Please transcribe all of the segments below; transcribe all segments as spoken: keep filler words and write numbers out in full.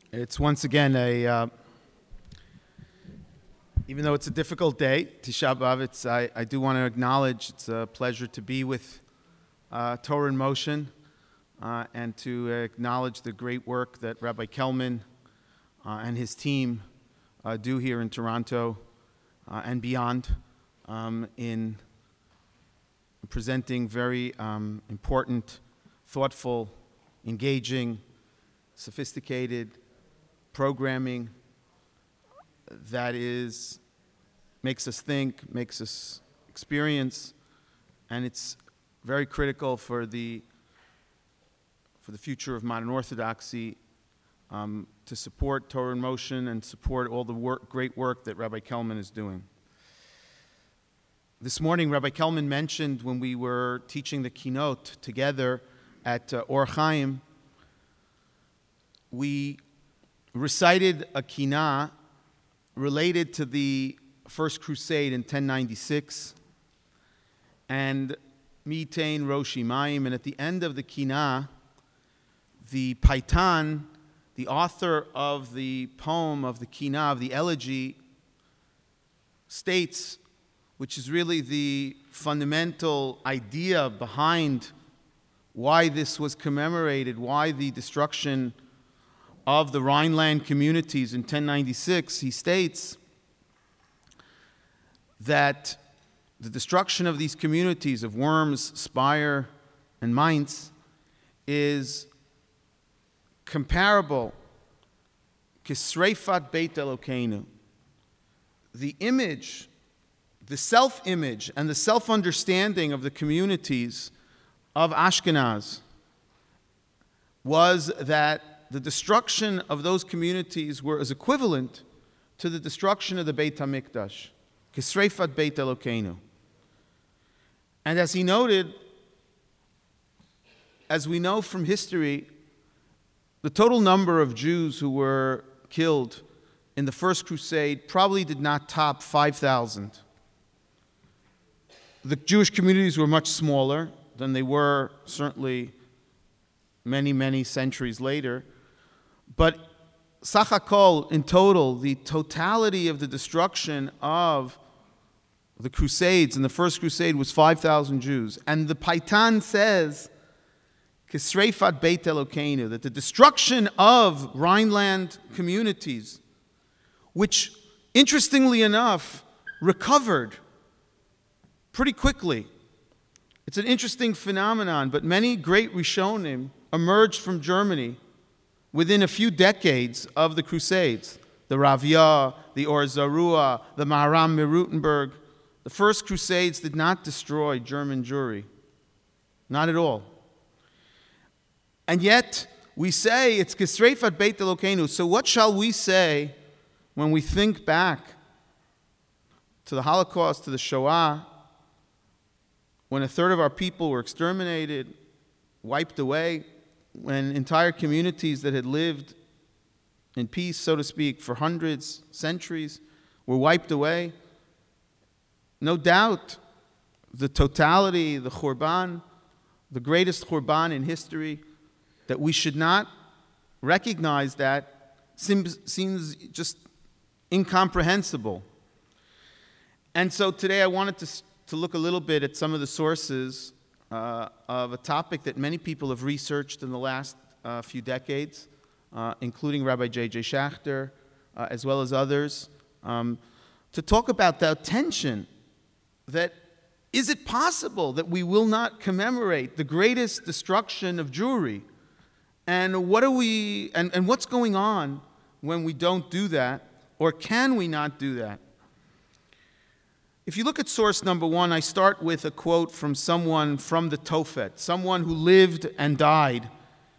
It's once again a, uh, even though it's a difficult day, Tisha B'Av, it's, I, I do want to acknowledge it's a pleasure to be with uh, Torah in Motion uh, and to acknowledge the great work that Rabbi Kelman uh, and his team uh, do here in Toronto uh, and beyond um, in presenting very um, important, thoughtful, engaging, sophisticated programming that is makes us think, makes us experience, and it's very critical for the for the future of modern Orthodoxy um, to support Torah in Motion and support all the work, great work that Rabbi Kelman is doing. This morning, Rabbi Kelman mentioned when we were teaching the keynote together at uh, Or Chaim, we recited a kinah related to the First Crusade in ten ninety-six, and Mitain Roshi Mayim, and at the end of the kinah, the Paitan, the author of the poem of the kinah, of the elegy, states, which is really the fundamental idea behind why this was commemorated, why the destruction of the Rhineland communities in ten ninety-six, he states that the destruction of these communities of Worms, Speyer, and Mainz is comparable Kisreifat Beit Elokeinu. The image, the self-image, and the self-understanding of the communities of Ashkenaz was that the destruction of those communities were as equivalent to the destruction of the Beit HaMikdash, Kisreifat Beit Elokeinu. And as he noted, as we know from history, the total number of Jews who were killed in the First Crusade probably did not top five thousand. The Jewish communities were much smaller than they were certainly many, many centuries later. But Sachakol, in total, the totality of the destruction of the Crusades in the First Crusade was five thousand Jews. And the Paitan says, Kisreifat Beit Elokeinu, that the destruction of Rhineland communities, which, interestingly enough, recovered pretty quickly. It's an interesting phenomenon, but many great Rishonim emerged from Germany within a few decades of the Crusades. The Ravia, the Or Zarua, the Maharam Mirutenberg. The First Crusades did not destroy German Jewry. Not at all. And yet, we say it's Kisreifat Beit Elokeinu. So what shall we say when we think back to the Holocaust, to the Shoah, when a third of our people were exterminated, wiped away, when entire communities that had lived in peace, so to speak, for hundreds, centuries, were wiped away? No doubt, the totality, the Khurban, the greatest Khurban in history, that we should not recognize that seems, seems just incomprehensible. And so today I wanted to, to look a little bit at some of the sources uh, of a topic that many people have researched in the last uh, few decades, uh, including Rabbi J J Schachter, uh, as well as others, um, to talk about the tension that is it possible that we will not commemorate the greatest destruction of Jewry? And what are we, and, and what's going on when we don't do that, or can we not do that? If you look at source number one, I start with a quote from someone from the Tofet, someone who lived and died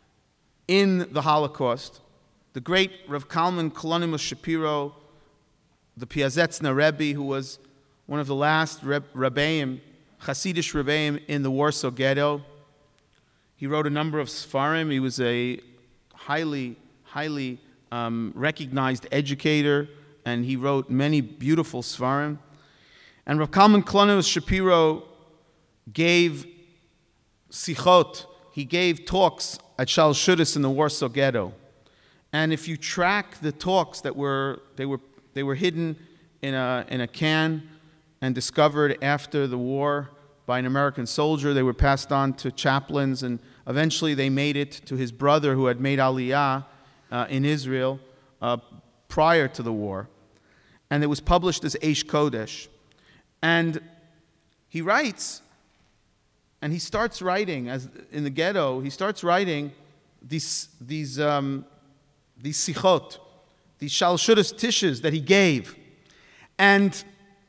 in the Holocaust, the great Rav Kalman Kalonimus Shapiro, the Piazetzna Rebbe, who was one of the last Reb- Rebbeim, Hasidish Rebbeim in the Warsaw Ghetto. He wrote a number of Sfarim. He was a highly, highly um, recognized educator, and he wrote many beautiful Sfarim. And Rav Kalman Kalonimus Shapiro gave sichot, he gave talks at Shal Shudas in the Warsaw Ghetto. And if you track the talks that were, they were, they were hidden in a, in a can and discovered after the war by an American soldier. They were passed on to chaplains, and eventually they made it to his brother who had made Aliyah uh, in Israel uh, prior to the war. And it was published as Eish Kodesh. And he writes, and he starts writing, as in the ghetto, he starts writing these, these, um, these sichot, these shalshudas tishes that he gave. And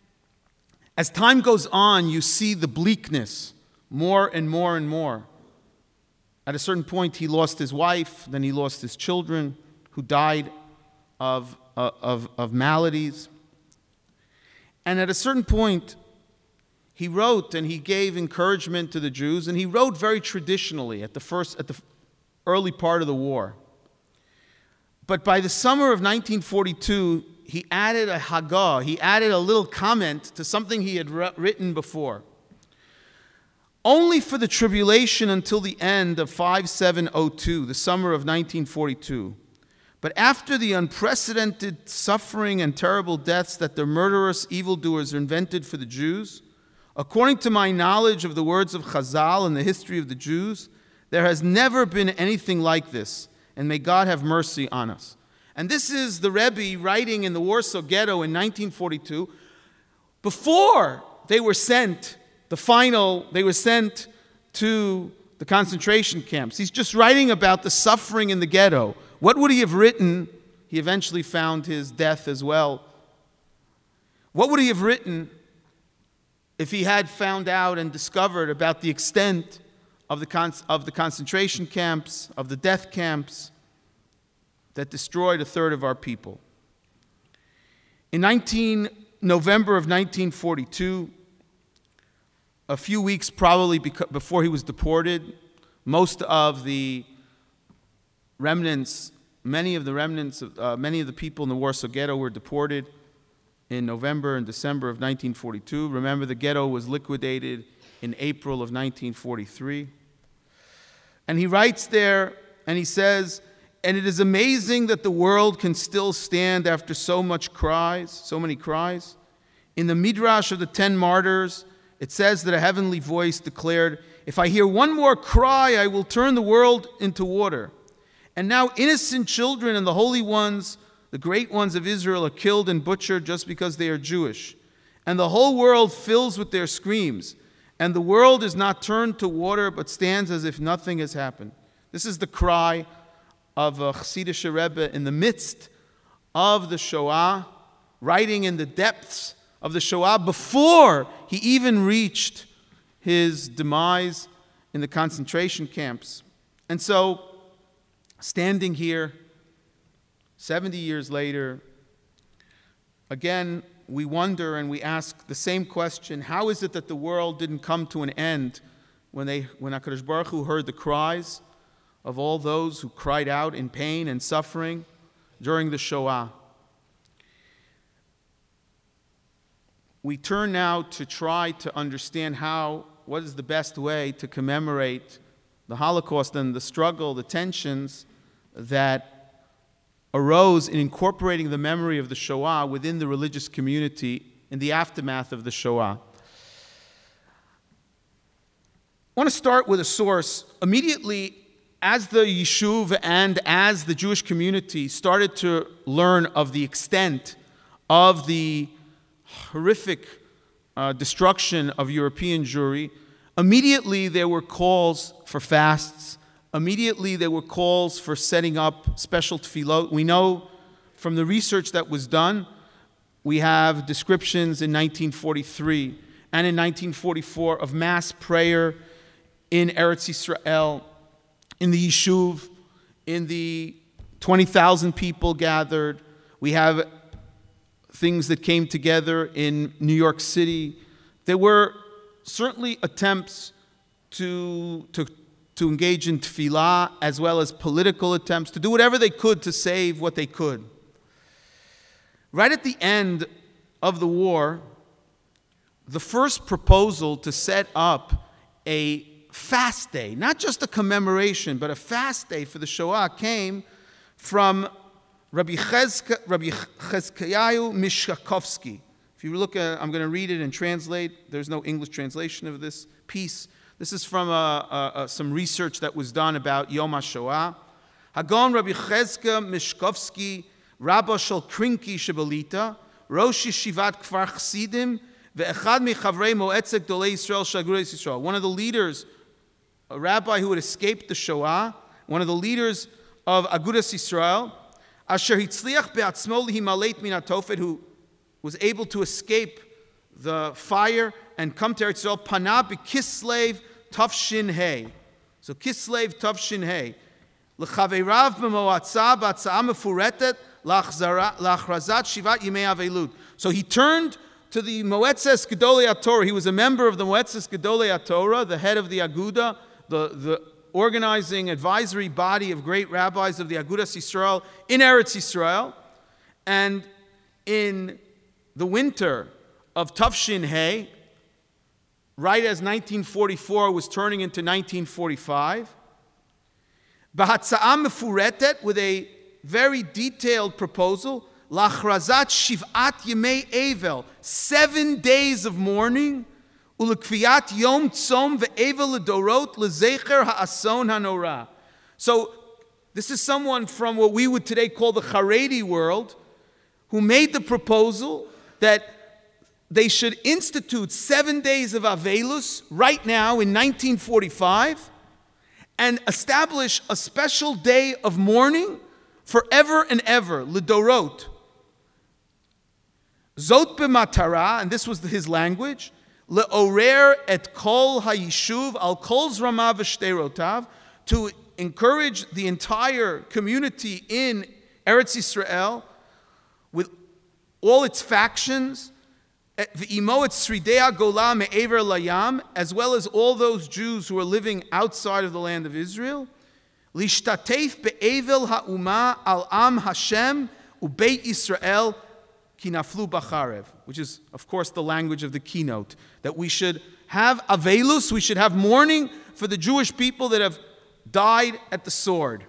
as time goes on, you see the bleakness more and more and more. At a certain point, he lost his wife, then he lost his children, who died of, uh, of, of maladies. And at a certain point, he wrote and he gave encouragement to the Jews, and he wrote very traditionally at the first, at the early part of the war. But by the summer of nineteen forty-two, he added a Haggah, he added a little comment to something he had written before. Only for the tribulation until the end of five seven oh two, the summer of nineteen forty-two. But after the unprecedented suffering and terrible deaths that the murderous evildoers invented for the Jews, according to my knowledge of the words of Chazal and the history of the Jews, there has never been anything like this, and may God have mercy on us. And this is the Rebbe writing in the Warsaw Ghetto in nineteen forty-two, before they were sent, the final, they were sent to the concentration camps. He's just writing about the suffering in the ghetto. What would he have written? He eventually found his death as well. What would he have written if he had found out and discovered about the extent of the, con- of the concentration camps, of the death camps that destroyed a third of our people? In nineteen, November of nineteen forty-two, a few weeks probably beca- before he was deported, most of the remnants, many of the remnants, of, uh, many of the people in the Warsaw Ghetto were deported in November and December of nineteen forty-two. Remember, the ghetto was liquidated in April of nineteen forty-three. And he writes there, and he says, and it is amazing that the world can still stand after so much cries, so many cries. In the Midrash of the Ten Martyrs, it says that a heavenly voice declared, if I hear one more cry, I will turn the world into water. And now innocent children and the holy ones, the great ones of Israel, are killed and butchered just because they are Jewish. And the whole world fills with their screams. And the world is not turned to water, but stands as if nothing has happened. This is the cry of a Chassidish Rebbe in the midst of the Shoah, writing in the depths of the Shoah before he even reached his demise in the concentration camps. And so, standing here, seventy years later, again, we wonder and we ask the same question: how is it that the world didn't come to an end when they, when HaKadosh Baruch Hu heard the cries of all those who cried out in pain and suffering during the Shoah? We turn now to try to understand how, what is the best way to commemorate the Holocaust and the struggle, the tensions that arose in incorporating the memory of the Shoah within the religious community in the aftermath of the Shoah. I want to start with a source. Immediately, as the Yishuv and as the Jewish community started to learn of the extent of the horrific uh, destruction of European Jewry, immediately there were calls for fasts. Immediately there were calls for setting up special tefillot. We know from the research that was done, we have descriptions in nineteen forty-three and in nineteen forty-four of mass prayer in Eretz Yisrael, in the Yishuv, in the twenty thousand people gathered. We have things that came together in New York City. There were certainly attempts to, to, to engage in tefillah, as well as political attempts to do whatever they could to save what they could. Right at the end of the war, the first proposal to set up a fast day, not just a commemoration, but a fast day for the Shoah, came from Rabbi Chezka, Rabbi Chezkayahu Mishkakovsky. If you look at, I'm going to read it and translate. There's no English translation of this piece. This is from uh, uh, uh, some research that was done about Yom HaShoah. Hagon Rabbi Chezka Mishkovsky, Rabba Shel Krinki Shebalita, Rosh Yeshivat Kfar Chasidim, ve'echad mechavrei Moetzet Gdolei Yisrael Shel Agudas Yisrael. One of the leaders, a rabbi who had escaped the Shoah, one of the leaders of Agudas Yisrael, Asher Hitzliach Be'atzmo Lihimaleit Min HaTofet, who was able to escape the fire and come to Eretz Yisrael, Pana B'Kislev Tavshin Hey. So Kislev Tavshin Hey. L'chaveirav b'moatza b'atzah mefuretet l'achrazat shivat yimei avelut. So he turned to the Moetzes Gedolei HaTorah. He was a member of the Moetzes Gedolei HaTorah, the head of the Aguda, the, the organizing advisory body of great rabbis of the Agudas Yisrael in Eretz Yisrael. And in the winter of Tavshin Hey, right as nineteen forty-four was turning into nineteen forty-five, B'hatza'ah mefuretet, with a very detailed proposal, L'achrazat shiv'at yemei Evel, seven days of mourning, U'lekviyat yom tzom ve'evel l'dorot l'zecher ha'ason ha'norah. So this is someone from what we would today call the Haredi world, who made the proposal that they should institute seven days of Avelus right now in nineteen forty-five and establish a special day of mourning forever and ever, L'dorot. Zot b'matara, and this was his language, Le'orer et kol ha'yishuv al kol zramav v'shterotav, to encourage the entire community in Eretz Yisrael with all its factions, v'imo et sridei gola me'ever layam, as well as all those Jews who are living outside of the land of Israel, lishtatef be'evel ha'uma al am Hashem u'beit Yisrael kinaflu b'charev, which is, of course, the language of the keynote, that we should have avelus, we should have mourning for the Jewish people that have died at the sword.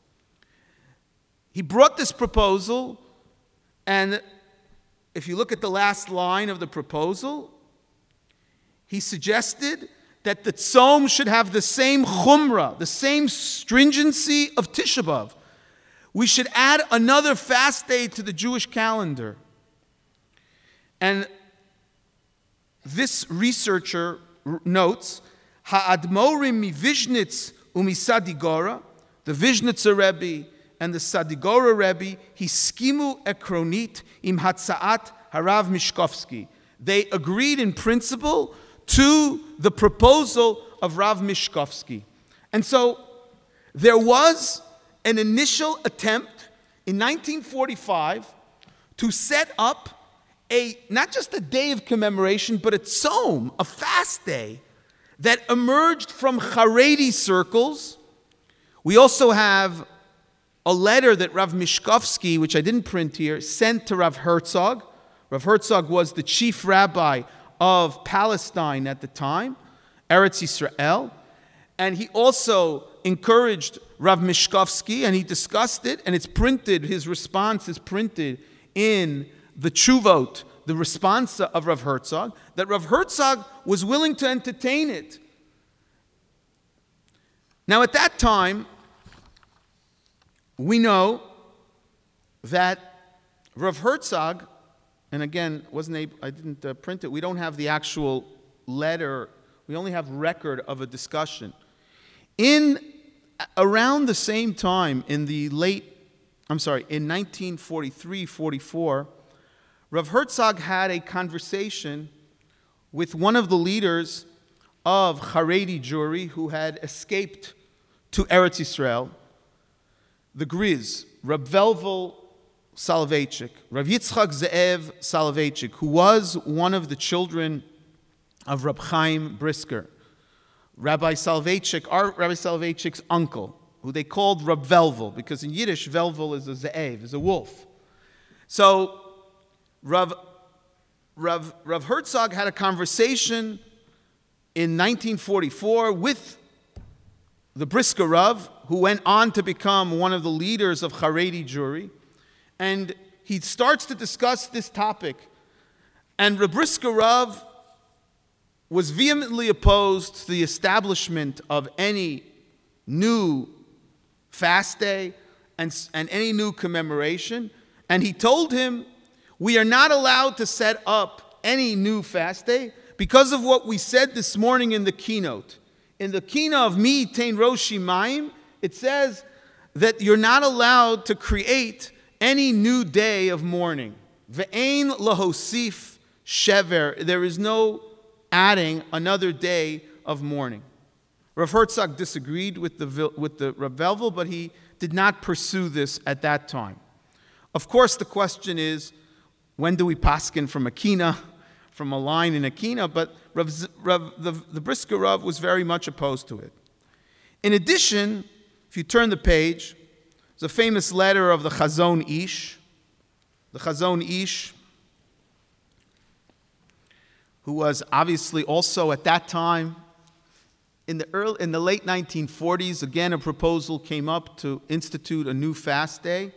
He brought this proposal, and if you look at the last line of the proposal, he suggested that the tzom should have the same chumrah, the same stringency of Tisha B'Av. We should add another fast day to the Jewish calendar. And this researcher notes, Ha'admorim mi Vishnitz umi Sadigora, the Vishnitzer Rebbe and the Sadigora Rebbe, hiskimu ekronit im hatzaat harav Mishkovsky. They agreed in principle to the proposal of Rav Mishkovsky. And so there was an initial attempt in nineteen forty-five to set up a, not just a day of commemoration, but a tzom, a fast day, that emerged from Haredi circles. We also have a letter that Rav Mishkovsky, which I didn't print here, sent to Rav Herzog. Rav Herzog was the chief rabbi of Palestine at the time, Eretz Yisrael. And he also encouraged Rav Mishkovsky, and he discussed it, and it's printed, his response is printed in the Tshuvot, the responsa of Rav Herzog, that Rav Herzog was willing to entertain it. Now at that time, we know that Rav Herzog, and again, wasn't able, I didn't uh, print it, we don't have the actual letter, we only have record of a discussion. In, around the same time, in the late, I'm sorry, in nineteen forty-three forty-four, Rav Herzog had a conversation with one of the leaders of Haredi Jewry who had escaped to Eretz Yisrael, the Griz, Rav Velvel Soloveitchik, Rav Yitzchak Ze'ev Soloveitchik, who was one of the children of Rab Chaim Brisker, Rabbi Soloveitchik, our Rabbi Soloveitchik's uncle, who they called Rav Velvel, because in Yiddish, Velvel is a Ze'ev, is a wolf. So Rav, Rav, Rav Herzog had a conversation in nineteen forty-four with the Brisker Rav, who went on to become one of the leaders of Haredi Jewry. and he starts to discuss this topic. And Reb Brisker Rav was vehemently opposed to the establishment of any new fast day and, and any new commemoration. And he told him, we are not allowed to set up any new fast day because of what we said this morning in the keynote. In the keynote of Mi Yitain Rosh Shimayim, it says that you're not allowed to create any new day of mourning. Ve'ein lahosif shever. There is no adding another day of mourning. Rav Herzog disagreed with the, with the Rav Velvel, but he did not pursue this at that time. Of course, the question is, when do we paskin from a kina, from a line in a kina? But Rav, Rav, the, the Brisker Rav was very much opposed to it. In addition, if you turn the page, there's a famous letter of the Chazon Ish. The Chazon Ish, who was obviously also at that time, in the, early, in the late nineteen forties, again a proposal came up to institute a new fast day.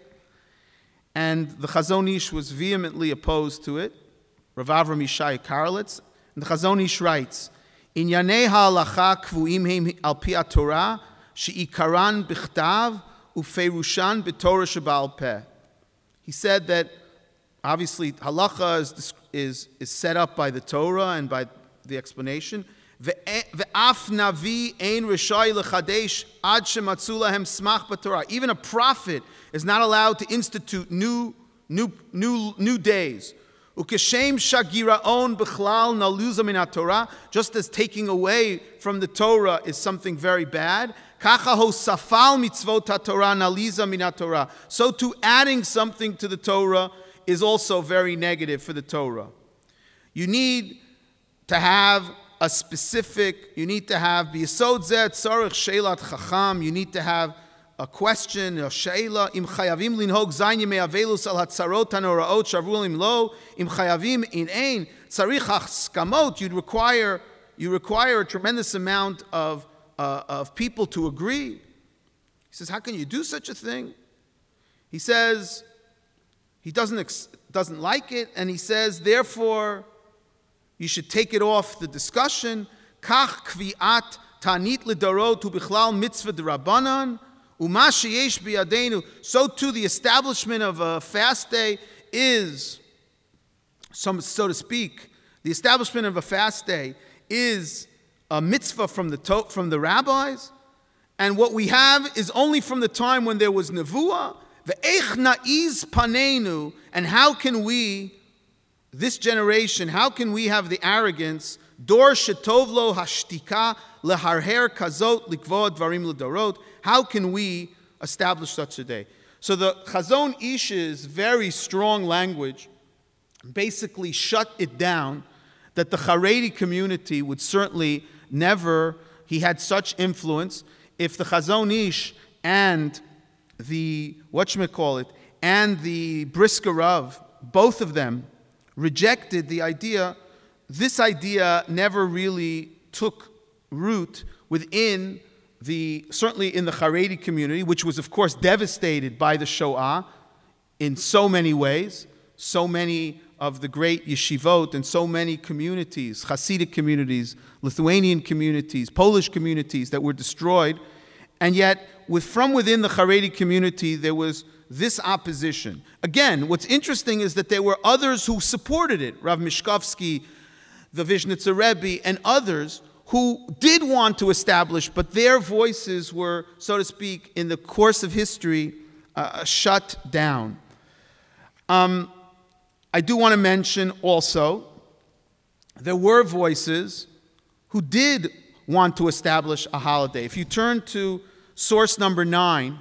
And the Chazon Ish was vehemently opposed to it. Rav Avram Yishai Karelitz. And the Chazon Ish writes, In yanei ha'alacha kvuim heim al pi ha'Torah, she'ikaran bichtav uferushan b'Torah sheba'al peh. He said that obviously halacha is, is, is set up by the Torah and by the explanation. Ve'af navi ein rishai lechadesh ad shematzu lahem smach b'Torah. Even a prophet is not allowed to institute new, new, new, new days. Ukeshem shagiraon b'chlal naluza min haTorah. Just as taking away from the Torah is something very bad. Kacha hosafal mitzvot haTorah naliza min haTorah. So too, adding something to the Torah is also very negative for the Torah. You need to have a specific, you need to have b'yesod zeh tzarich sheilat chacham, you need to have a question, a sheila, im chayavim linhog zayin yemei avelus al hatzarot hanoraot shavru lim lo, im chayavim in ein tzarich haskamot, you'd require, you require a tremendous amount of, uh, of people to agree. He says, how can you do such a thing? He says, he doesn't, ex- doesn't like it, and he says, therefore, you should take it off the discussion. Kach kvi'at tanit l'darot hu bichlal mitzvah d'Rabbanan, u'ma sheyesh biyadenu. So too, the establishment of a fast day is, so, so to speak, the establishment of a fast day is a mitzvah from the to, from the rabbis, and what we have is only from the time when there was nevuah. Ve'ech na'iz panenu, and how can we, this generation, how can we have the arrogance, dor shetovlo hashtika leharher kazot likvod dvarim l'darot, how can we establish such a day? So the Chazon Ish's very strong language basically shut it down, that the Haredi community would certainly never, he had such influence, if the Chazon Ish and the, whatchamacallit, and the Brisker Rav, both of them, rejected the idea, this idea never really took root within the, certainly in the Haredi community, which was of course devastated by the Shoah in so many ways, so many of the great yeshivot and so many communities, Hasidic communities, Lithuanian communities, Polish communities that were destroyed, and yet with, from within the Haredi community there was this opposition. Again, what's interesting is that there were others who supported it, Rav Mishkovsky, the Vishnitzer Rebbe, and others who did want to establish, but their voices were, so to speak, in the course of history, uh, shut down. Um, I do want to mention also, there were voices who did want to establish a holiday. If you turn to source number nine,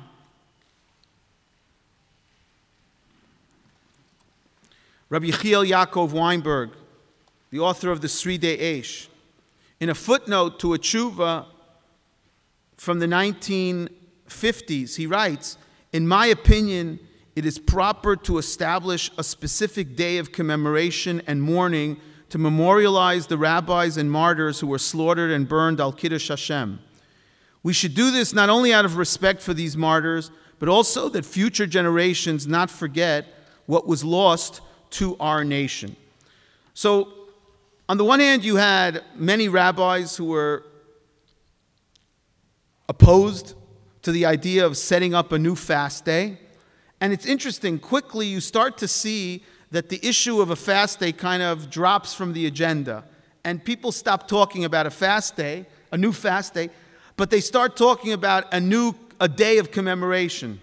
Rabbi Yechiel Yaakov Weinberg, the author of the Sridei Eish, in a footnote to a tshuva from the nineteen fifties, he writes, in my opinion, it is proper to establish a specific day of commemoration and mourning to memorialize the rabbis and martyrs who were slaughtered and burned al Kiddush Hashem. We should do this not only out of respect for these martyrs, but also that future generations not forget what was lost to our nation. So, on the one hand, you had many rabbis who were opposed to the idea of setting up a new fast day. And it's interesting, quickly you start to see that the issue of a fast day kind of drops from the agenda. And people stop talking about a fast day, a new fast day, but they start talking about a new, a day of commemoration.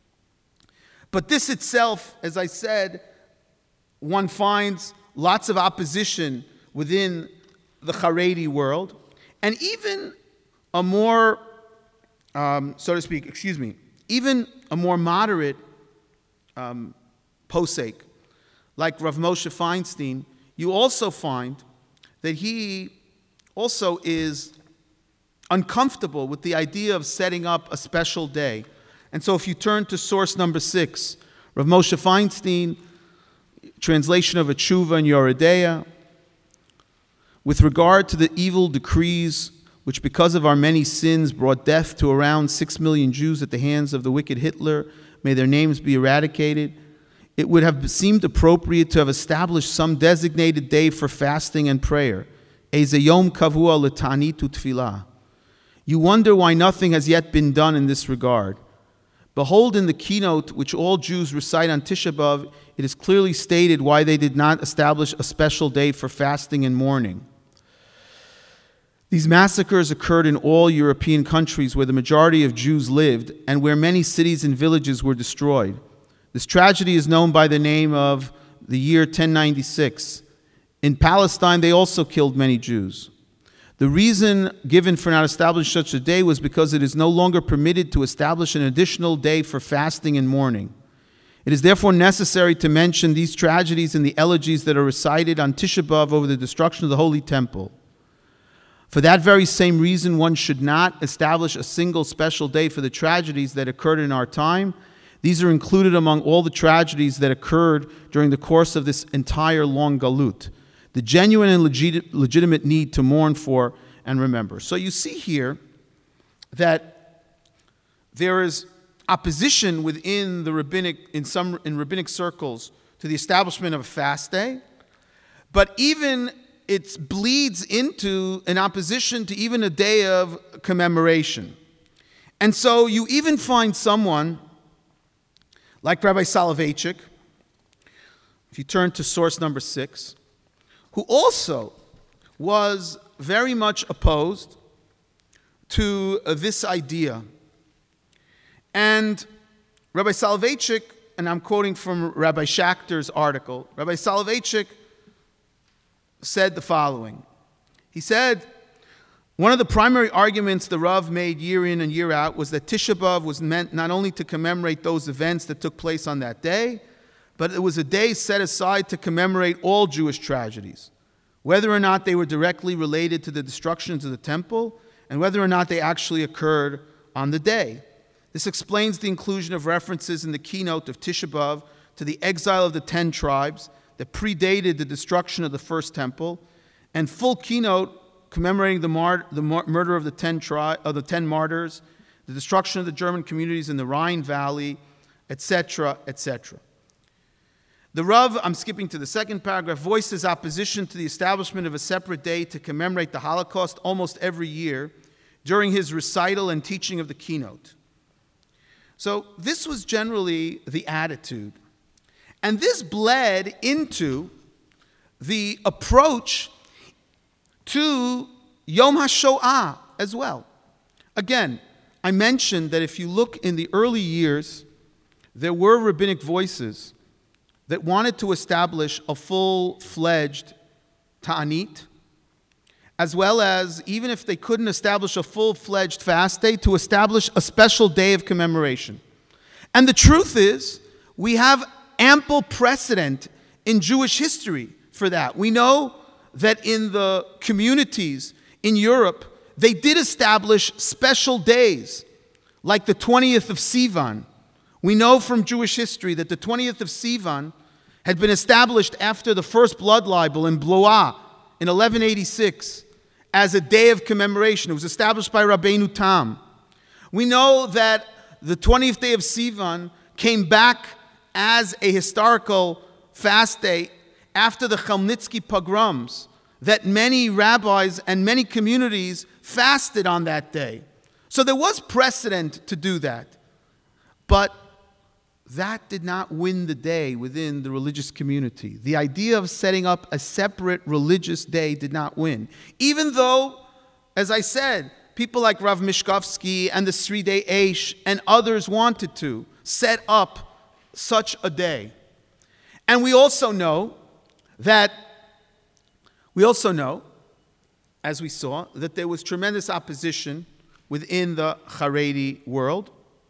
But this itself, as I said, one finds lots of opposition within the Haredi world, and even a more, um, so to speak, excuse me, even a more moderate um, posek, like Rav Moshe Feinstein, you also find that he also is uncomfortable with the idea of setting up a special day. And so if you turn to source number six, Rav Moshe Feinstein, translation of a tshuva in Yoredeya, with regard to the evil decrees which because of our many sins brought death to around six million Jews at the hands of the wicked Hitler, may their names be eradicated, it would have seemed appropriate to have established some designated day for fasting and prayer, Eze Yom Kavua L'Ta'anit U'Tfilah. You wonder why nothing has yet been done in this regard. Behold, in the keynote which all Jews recite on Tisha B'Av, it is clearly stated why they did not establish a special day for fasting and mourning. These massacres occurred in all European countries where the majority of Jews lived and where many cities and villages were destroyed. This tragedy is known by the name of the year ten ninety-six. In Palestine, they also killed many Jews. The reason given for not establishing such a day was because it is no longer permitted to establish an additional day for fasting and mourning. It is therefore necessary to mention these tragedies in the elegies that are recited on Tisha B'Av over the destruction of the Holy Temple. For that very same reason, one should not establish a single special day for the tragedies that occurred in our time. These are included among all the tragedies that occurred during the course of this entire long galut. The genuine and legit, legitimate need to mourn for and remember. So you see here that there is opposition within the rabbinic, in some in rabbinic circles, to the establishment of a fast day, but even it bleeds into an opposition to even a day of commemoration. And so you even find someone like Rabbi Soloveitchik, if you turn to source number six, who also was very much opposed to uh, this idea. And Rabbi Soloveitchik, and I'm quoting from Rabbi Schachter's article, Rabbi Soloveitchik said the following. He said, one of the primary arguments the Rav made year in and year out was that Tisha B'Av was meant not only to commemorate those events that took place on that day, but it was a day set aside to commemorate all Jewish tragedies, whether or not they were directly related to the destructions of the temple, and whether or not they actually occurred on the day. This explains the inclusion of references in the keynote of Tisha B'Av to the exile of the ten tribes that predated the destruction of the first temple, and full keynote commemorating the, mar- the mar- murder of the ten tri- of the ten martyrs, the destruction of the German communities in the Rhine Valley, et cetera, et cetera. The Rav, I'm skipping to the second paragraph, voices opposition to the establishment of a separate day to commemorate the Holocaust almost every year during his recital and teaching of the keynote. So this was generally the attitude. And this bled into the approach to Yom HaShoah as well. Again, I mentioned that if you look in the early years, there were rabbinic voices that wanted to establish a full-fledged ta'anit, as well as, even if they couldn't establish a full-fledged fast day, to establish a special day of commemoration. And the truth is, we have ample precedent in Jewish history for that. We know that in the communities in Europe, they did establish special days, like the twentieth of Sivan. We know from Jewish history that the twentieth of Sivan had been established after the first blood libel in Blois in eleven eighty-six as a day of commemoration. It was established by Rabbeinu Tam. We know that the twentieth day of Sivan came back as a historical fast day after the Chmelnytsky pogroms, that many rabbis and many communities fasted on that day. So there was precedent to do that. But that did not win the day within the religious community. The idea of setting up a separate religious day did not win. Even though, as I said, people like Rav Mishkovsky and the Sridei Eish and others wanted to set up such a day. And we also know that, we also know, as we saw, that there was tremendous opposition within the Haredi world.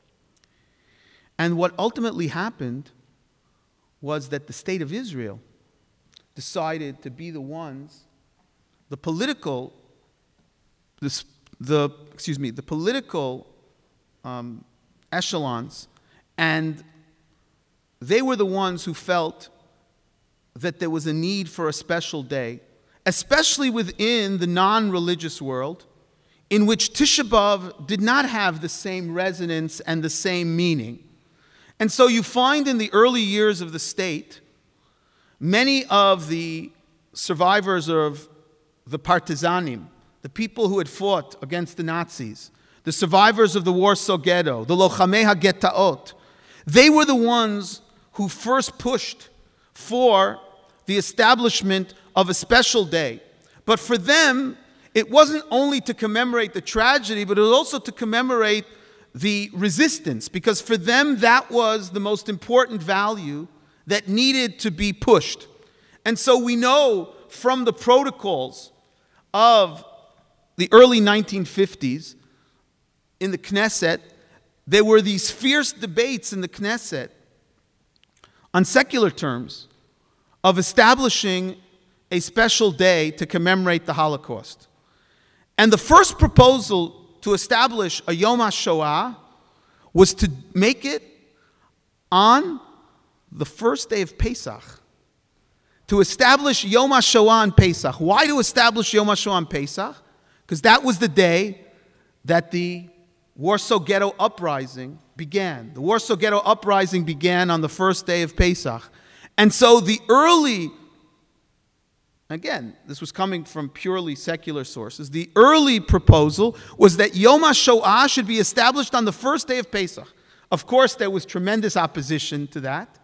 And what ultimately happened was that the state of Israel decided to be the ones, the political, the, the excuse me, the political um, echelons, and they were the ones who felt that there was a need for a special day, especially within the non-religious world, in which Tisha B'Av did not have the same resonance and the same meaning. And so you find in the early years of the state, many of the survivors of the partizanim, the people who had fought against the Nazis, the survivors of the Warsaw Ghetto, the Lochamei HaGetaot, they were the ones who first pushed for the establishment of a special day. But for them, it wasn't only to commemorate the tragedy, but it was also to commemorate the resistance, because for them that was the most important value that needed to be pushed. And so we know from the protocols of the early nineteen fifties in the Knesset, there were these fierce debates in the Knesset on secular terms of establishing a special day to commemorate the Holocaust. And the first proposal to establish a Yom HaShoah was to make it on the first day of Pesach. To establish Yom HaShoah on Pesach. Why to establish Yom HaShoah on Pesach? Because that was the day that the Warsaw Ghetto Uprising began. The Warsaw Ghetto Uprising began on the first day of Pesach. And so the early, again, this was coming from purely secular sources, the early proposal was that Yom HaShoah should be established on the first day of Pesach. Of course, there was tremendous opposition to that.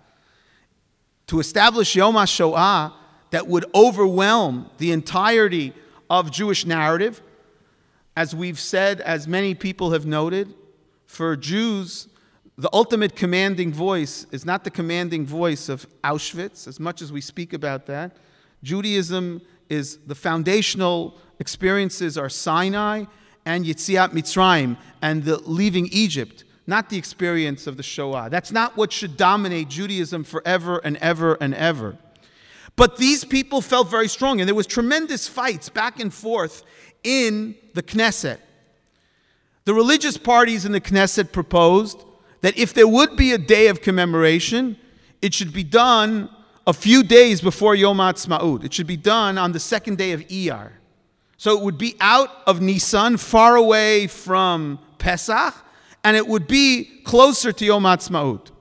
To establish Yom HaShoah that would overwhelm the entirety of Jewish narrative. As we've said, as many people have noted, for Jews, the ultimate commanding voice is not the commanding voice of Auschwitz, as much as we speak about that. Judaism is, the foundational experiences are Sinai and Yetziat Mitzrayim and the leaving Egypt, not the experience of the Shoah. That's not what should dominate Judaism forever and ever and ever. But these people felt very strong, and there was tremendous fights back and forth in the Knesset. The religious parties in the Knesset proposed that if there would be a day of commemoration, it should be done a few days before Yom HaAtzmaut. It should be done on the second day of Iyar. So it would be out of Nisan, far away from Pesach, and it would be closer to Yom HaAtzmaut.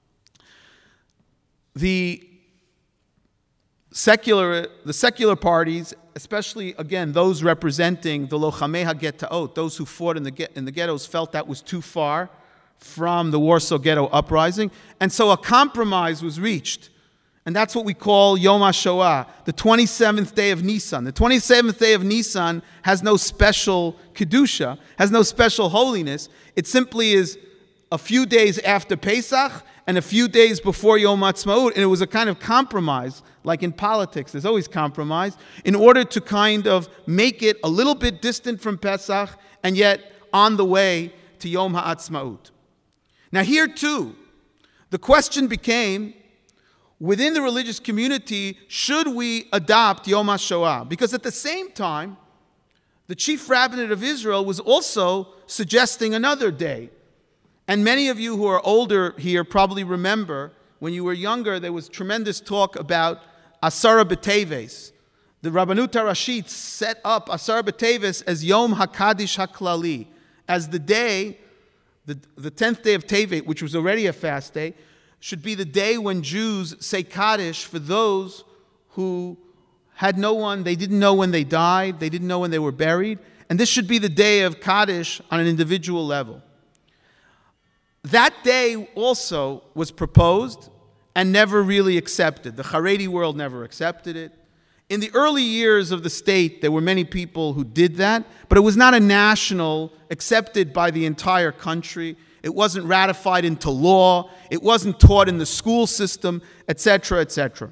The secular, the secular parties, especially, again, those representing the Lochamei HaGetaot, those who fought in the, in the ghettos, felt that was too far from the Warsaw Ghetto Uprising. And so a compromise was reached. And that's what we call Yom HaShoah, the twenty-seventh day of Nisan. The twenty-seventh day of Nisan has no special Kedusha, has no special holiness. It simply is a few days after Pesach and a few days before Yom HaAtzmaut. And it was a kind of compromise, like in politics, there's always compromise, in order to kind of make it a little bit distant from Pesach and yet on the way to Yom HaAtzmaut. Now here too, the question became, within the religious community, should we adopt Yom HaShoah? Because at the same time, the chief rabbinate of Israel was also suggesting another day. And many of you who are older here probably remember, when you were younger, there was tremendous talk about Asara B'Teves. The Rabbanut HaRashit set up Asara B'Teves as Yom HaKadish HaKlali, as the day, the, the tenth day of Tevet, which was already a fast day, should be the day when Jews say Kaddish for those who had no one, they didn't know when they died, they didn't know when they were buried, and this should be the day of Kaddish on an individual level. That day also was proposed and never really accepted. The Haredi world never accepted it. In the early years of the state, there were many people who did that, but it was not a national, accepted by the entire country. It wasn't ratified into law. It wasn't taught in the school system, et cetera, et cetera.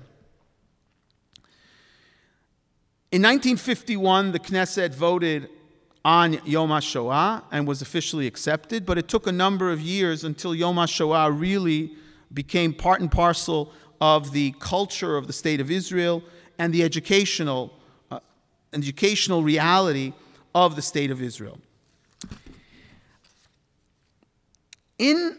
In nineteen fifty-one, the Knesset voted on Yom HaShoah and was officially accepted, but it took a number of years until Yom HaShoah really became part and parcel of the culture of the State of Israel and the educational, uh, educational reality of the State of Israel. In,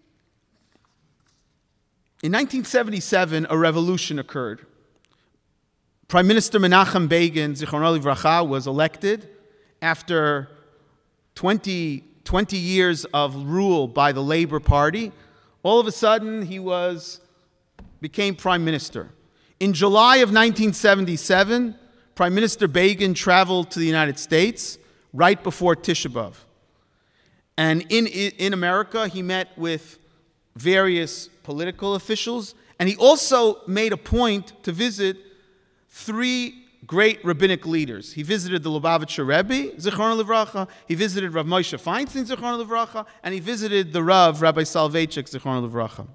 in nineteen seventy-seven, a revolution occurred. Prime Minister Menachem Begin, Zichrono Livracha, was elected after twenty, twenty years of rule by the Labor Party. All of a sudden, he was, became prime minister. In July of nineteen seventy-seven, Prime Minister Begin traveled to the United States right before Tisha B'Av. And in, in America, he met with various political officials, and he also made a point to visit three great rabbinic leaders. He visited the Lubavitcher Rebbe, Zichrono Livracha, he visited Rav Moshe Feinstein, Zichrono Livracha, and he visited the Rav, Rabbi Soloveitchik, Zichrono Livracha.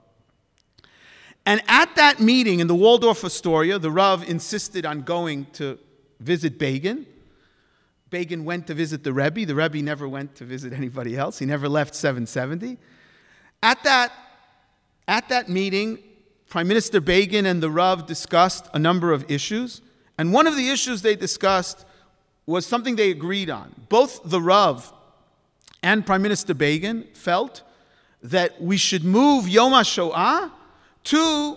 And at that meeting in the Waldorf Astoria, the Rav insisted on going to visit Begin. Begin went to visit the Rebbe. The Rebbe never went to visit anybody else. He never left seven seventy. At that, at that meeting, Prime Minister Begin and the Rav discussed a number of issues. And one of the issues they discussed was something they agreed on. Both the Rav and Prime Minister Begin felt that we should move Yom HaShoah to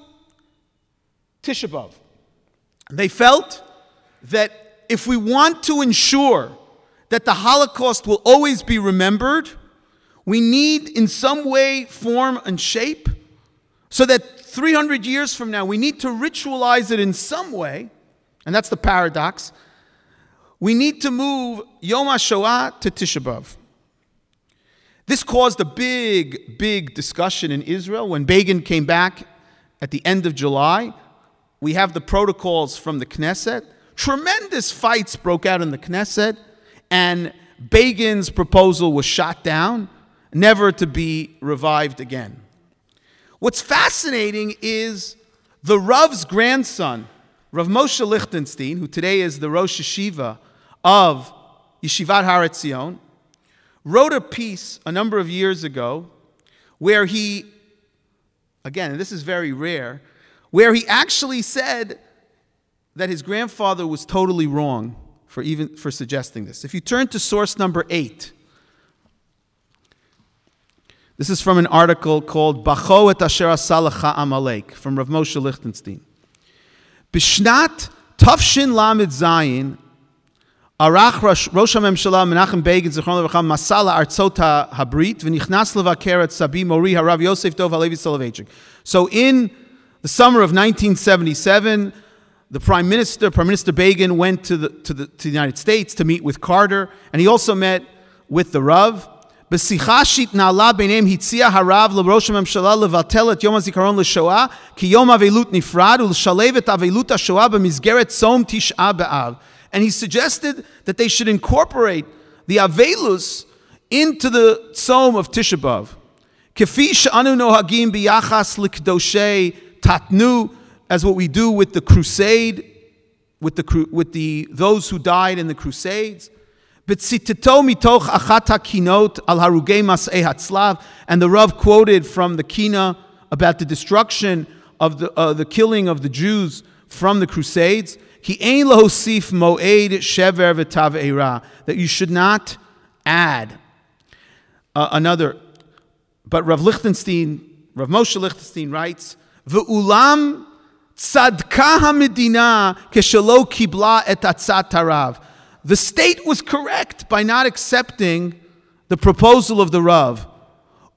Tisha B'Av. They felt that if we want to ensure that the Holocaust will always be remembered, we need in some way, form, and shape, so that three hundred years from now, we need to ritualize it in some way, and that's the paradox. We need to move Yom HaShoah to Tisha B'Av. This caused a big, big discussion in Israel. When Begin came back at the end of July, we have the protocols from the Knesset. Tremendous fights broke out in the Knesset, and Begin's proposal was shot down, never to be revived again. What's fascinating is the Rav's grandson, Rav Moshe Lichtenstein, who today is the Rosh Yeshiva of Yeshivat Har Etzion, wrote a piece a number of years ago where he, again, this is very rare, where he actually said that his grandfather was totally wrong for even for suggesting this. If you turn to source number eight, this is from an article called Bacho et Asher Asa Lecha Amalek from Rav Moshe Lichtenstein. Bishnat Tafshin Lamed Zayin, Arach Rosh HaMemshala Menachem Begin Zichrono Livracha Masala Artzot HaBrit v'nichnas levaker et Sabi Mori Harav Yosef Dov Halevi Soloveitchik. So in the summer of nineteen seventy-seven, the Prime Minister, Prime Minister Begin, went to the, to, the, to the United States to meet with Carter, and he also met with the Rav. בשיחה שהתנהלה ביניהם הציע הרב לראש הממשלה לבטל את יום הזיכרון לשואה כיום אבלות נפרד ולשלב את אבלות השואה במסגרת צום תשעה באב. And he suggested that they should incorporate the Avelus into the Tzom of Tisha B'Av. כפי שאנו נוהגים ביחס לקדושי Tatnu, as what we do with the crusade, with the with the those who died in the crusades. B'tziteto mitoch achat hakinot al harugei mas'ei hatzlav, and the Rav quoted from the Kina about the destruction of the uh, the killing of the Jews from the crusades. Ki ein lahosif moed shever v'taveira, that you should not add uh, another. But Rav Lichtenstein, Rav Moshe Lichtenstein writes, V'ulam tzadka hamedina keshelo kibla et atzat harav. The state was correct by not accepting the proposal of the Rav.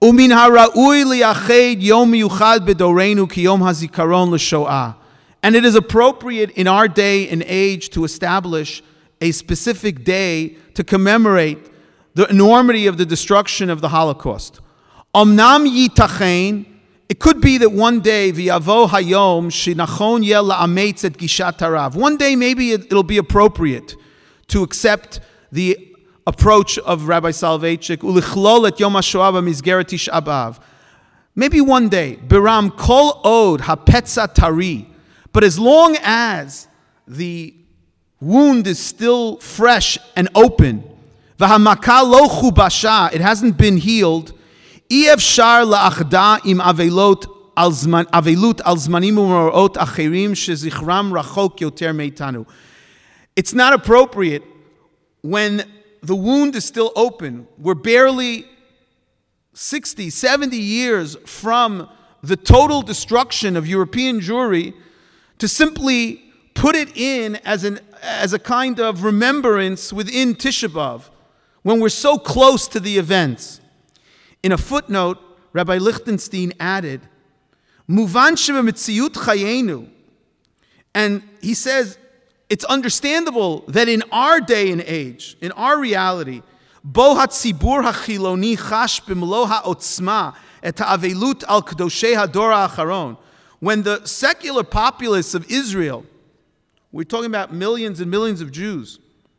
Umin hara'ui liyached yom miyuchad b'dorenu ki yom hazikaron l'shoah. And it is appropriate in our day and age to establish a specific day to commemorate the enormity of the destruction of the Holocaust. Omnam yitachen, it could be that one day, v'yavo hayom shenachon yel la'ametz et gishat harav. One day maybe it, it'll be appropriate to accept the approach of Rabbi Soloveitchik, ulichlol et yom HaShoah b'mizgeret Tisha B'Av. Maybe one day, biram kol od hapetza tari. But as long as the wound is still fresh and open, v'hamaka lo chubasha, it hasn't been healed, אי-אפשר לאחדה עם אבלות על זמן, אבלות על זמנים ומאורעות אחרים שזכרם רחוק יותר מאיתנו. It's not appropriate when the wound is still open. We're barely sixty, seventy years from the total destruction of European Jewry to simply put it in as, an, as a kind of remembrance within Tisha B'Av when we're so close to the events. In a footnote, Rabbi Lichtenstein added, Muvan shebemetziut chayenu. And he says, it's understandable that in our day and age, in our reality, bo hatzibur hachiloni chash b'mlo ha'otzma et ha'avelut al kedoshei hador ha'acharon. When the secular populace of Israel, we're talking about millions and millions of Jews,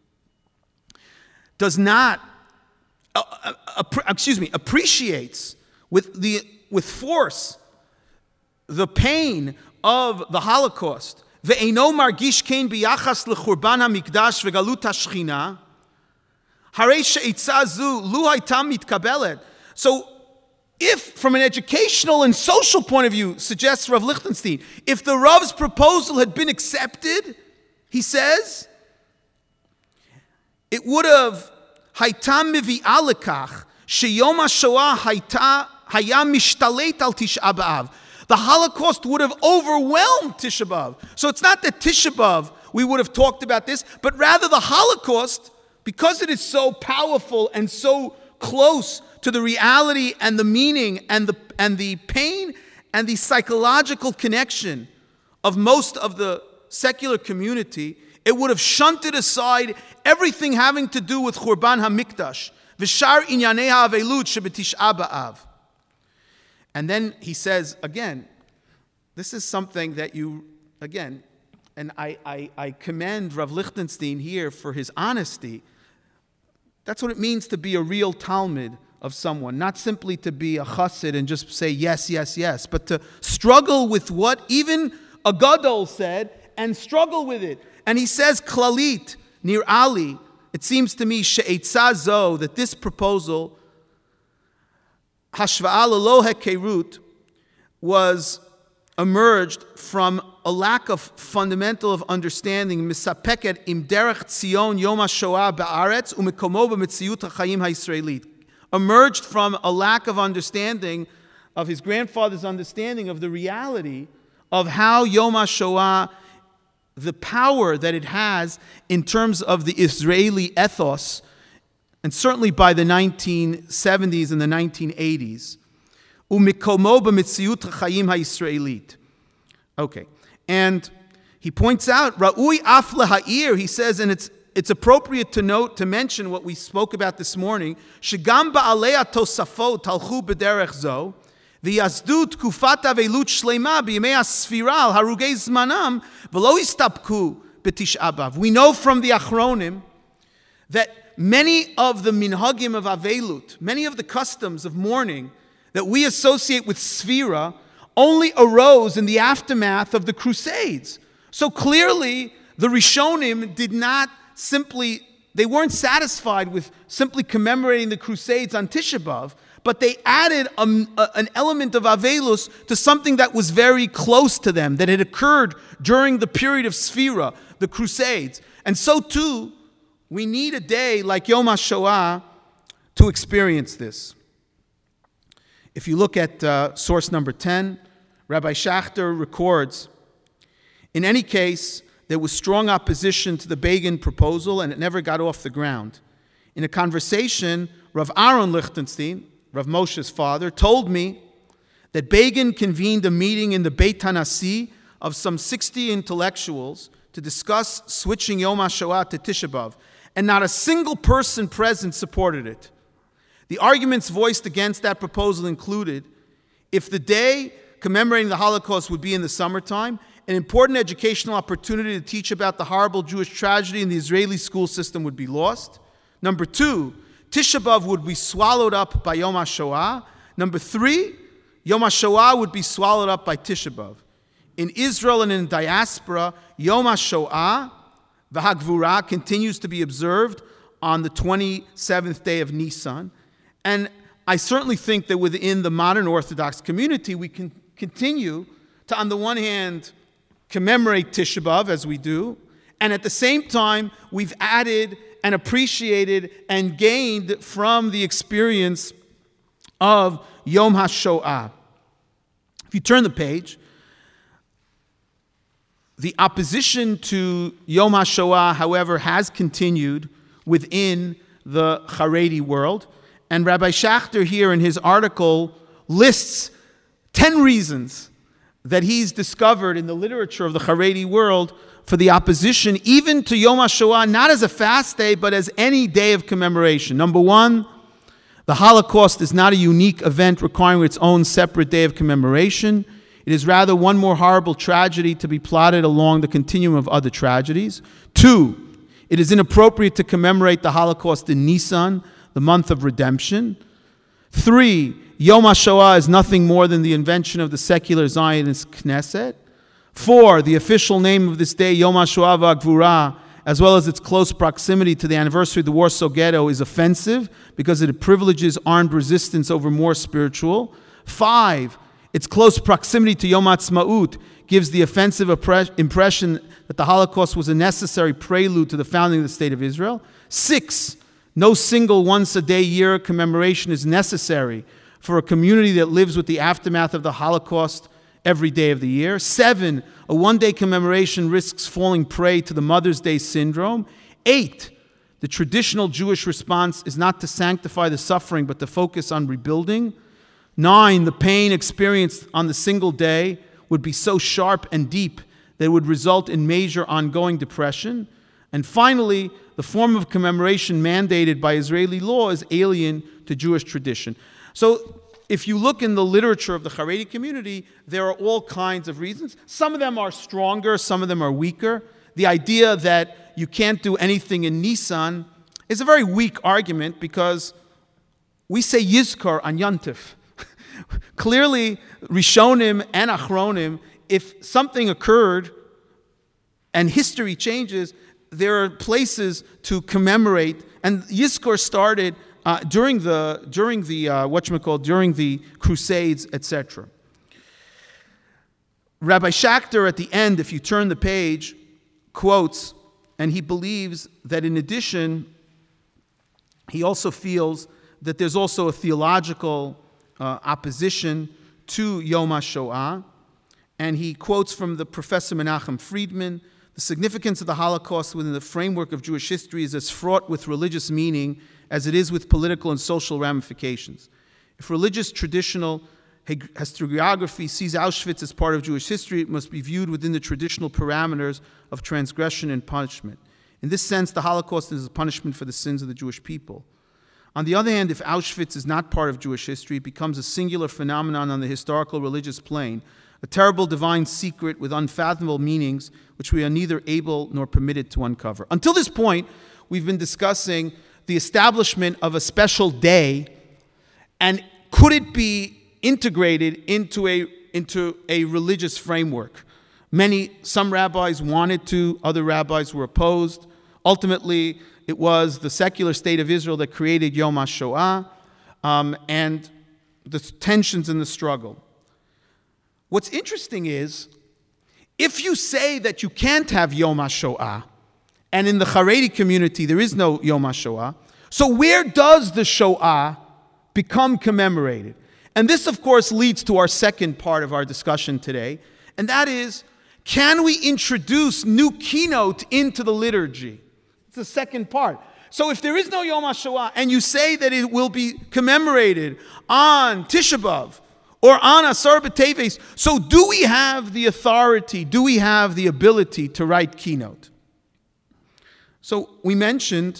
does not Uh, uh, excuse me, appreciates with the with force the pain of the Holocaust. Ve'eino margish kein biyachas lechurban hamikdash vegalut hashchina. Harei she'itza zu lu hayta mitkabelet. So, if from an educational and social point of view, suggests Rav Lichtenstein, if the Rav's proposal had been accepted, he says, it would have הייתה מביאה לכך שיום השואה היה משתלט על תשעה באב. The Holocaust would have overwhelmed Tisha B'Av. So it's not that Tisha B'Av, we would have talked about this, but rather the Holocaust, because it is so powerful and so close to the reality and the meaning and the, and the pain and the psychological connection of most of the secular community, it would have shunted aside everything having to do with Churban HaMikdash, V'shar inyanei ha'avelut shebetish'a b'av. And then he says, again, this is something that you, again, and I, I, I commend Rav Lichtenstein here for his honesty. That's what it means to be a real Talmud of someone, not simply to be a chassid and just say yes, yes, yes, but to struggle with what even a gadol said and struggle with it. And he says, Klalit, Nir Ali, it seems to me, she'etza zo, that this proposal, hashva'a lelo hekerut, was emerged from a lack of fundamental of understanding, misapeket im derech tzion yom HaShoah ba'aretz u'mekomo b'metziut ha'chayim ha'yisraelit, emerged from a lack of understanding of his grandfather's understanding of the reality of how Yom HaShoah, the power that it has in terms of the Israeli ethos, and certainly by the nineteen seventies and the nineteen eighties. Umikomo b'metziut ha'chayim ha'yisraelit. Okay, and he points out, Ra'ui af leha'ir, he says, and it's it's appropriate to note, to mention what we spoke about this morning, shegam ba'alei ha'tosafot halchu b'derech zo, v'yazdu tkufat avelut shleima b'yemei ha'sfira al harugei zmanam v'lo istapku b'tish'a b'av. We know from the Achronim that many of the minhagim of avelut, many of the customs of mourning that we associate with Sfira only arose in the aftermath of the Crusades. So clearly, the Rishonim did not simply, they weren't satisfied with simply commemorating the Crusades on Tisha B'Av, but they added a, a, an element of Avelus to something that was very close to them, that had occurred during the period of Sfira, the Crusades. And so too, we need a day like Yom HaShoah to experience this. If you look at uh, source number ten, Rabbi Schachter records, in any case, there was strong opposition to the Begin proposal and it never got off the ground. In a conversation, Rav Aaron Lichtenstein, Rav Moshe's father, told me that Begin convened a meeting in the Beit Hanasi of some sixty intellectuals to discuss switching Yom HaShoah to Tisha B'Av, and not a single person present supported it. The arguments voiced against that proposal included, if the day commemorating the Holocaust would be in the summertime, an important educational opportunity to teach about the horrible Jewish tragedy in the Israeli school system would be lost. Number two, Tisha B'Av would be swallowed up by Yom HaShoah. Number three, Yom HaShoah would be swallowed up by Tisha B'Av. In Israel and in diaspora, Yom HaShoah, V'Hagvura, continues to be observed on the twenty-seventh day of Nisan. And I certainly think that within the modern Orthodox community, we can continue to, on the one hand, commemorate Tisha B'Av as we do, and at the same time, we've added and appreciated and gained from the experience of Yom HaShoah. If you turn the page, the opposition to Yom HaShoah, however, has continued within the Haredi world. And Rabbi Schachter here in his article lists ten reasons that he's discovered in the literature of the Haredi world for the opposition even to Yom HaShoah, not as a fast day, but as any day of commemoration. Number one, the Holocaust is not a unique event requiring its own separate day of commemoration. It is rather one more horrible tragedy to be plotted along the continuum of other tragedies. Two, it is inappropriate to commemorate the Holocaust in Nisan, the month of redemption. Three, Yom HaShoah is nothing more than the invention of the secular Zionist Knesset. Four, the official name of this day, Yom HaShoah V'Hagvura, as well as its close proximity to the anniversary of the Warsaw Ghetto, is offensive because it privileges armed resistance over more spiritual. Five, its close proximity to Yom HaTzmaut gives the offensive impression that the Holocaust was a necessary prelude to the founding of the State of Israel. Six, no single once-a-day year commemoration is necessary for a community that lives with the aftermath of the Holocaust every day of the year. Seven, a one-day commemoration risks falling prey to the Mother's Day syndrome. Eight, the traditional Jewish response is not to sanctify the suffering, but to focus on rebuilding. Nine, the pain experienced on the single day would be so sharp and deep that it would result in major ongoing depression. And finally, the form of commemoration mandated by Israeli law is alien to Jewish tradition. So if you look in the literature of the Haredi community, there are all kinds of reasons. Some of them are stronger, some of them are weaker. The idea that you can't do anything in Nisan is a very weak argument because we say Yizkor on Yontif. Clearly, Rishonim and Achronim, if something occurred and history changes, there are places to commemorate. And Yizkor started uh, during the during the uh, whatchamacallit, during the Crusades, et cetera. Rabbi Schachter at the end, if you turn the page, quotes, and he believes that in addition, he also feels that there's also a theological uh, opposition to Yom HaShoah. And he quotes from the Professor Menachem Friedman, the significance of the Holocaust within the framework of Jewish history is as fraught with religious meaning as it is with political and social ramifications. If religious traditional historiography sees Auschwitz as part of Jewish history, it must be viewed within the traditional parameters of transgression and punishment. In this sense, the Holocaust is a punishment for the sins of the Jewish people. On the other hand, if Auschwitz is not part of Jewish history, it becomes a singular phenomenon on the historical religious plane, a terrible divine secret with unfathomable meanings which we are neither able nor permitted to uncover. Until this point, we've been discussing the establishment of a special day, and could it be integrated into a, into a religious framework? Many, some rabbis wanted to, other rabbis were opposed. Ultimately, it was the secular state of Israel that created Yom HaShoah um, and the tensions and the struggle. What's interesting is, if you say that you can't have Yom HaShoah, and in the Haredi community there is no Yom HaShoah, so where does the Shoah become commemorated? And this, of course, leads to our second part of our discussion today, and that is, can we introduce new keynote into the liturgy? It's the second part. So if there is no Yom HaShoah, and you say that it will be commemorated on Tisha B'Av, or on Asar B'Teves, so do we have the authority, do we have the ability to write keynote? So we mentioned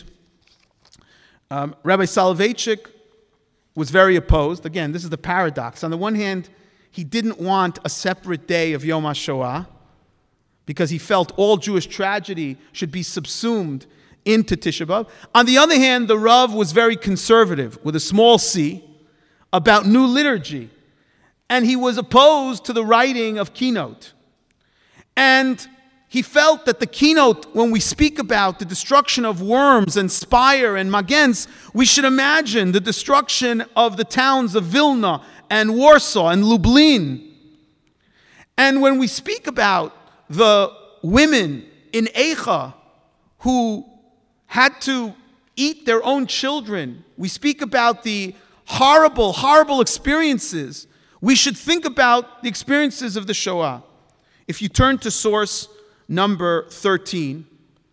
um, Rabbi Soloveitchik was very opposed. Again, this is the paradox. On the one hand, he didn't want a separate day of Yom HaShoah because he felt all Jewish tragedy should be subsumed into Tisha B'Av. On the other hand, the Rav was very conservative, with a small c, about new liturgy. And he was opposed to the writing of keynote. And he felt that the keynote, when we speak about the destruction of Worms and Speyer and Magenz, we should imagine the destruction of the towns of Vilna and Warsaw and Lublin. And when we speak about the women in Eicha who had to eat their own children, we speak about the horrible, horrible experiences. We should think about the experiences of the Shoah. If you turn to source number thirteen,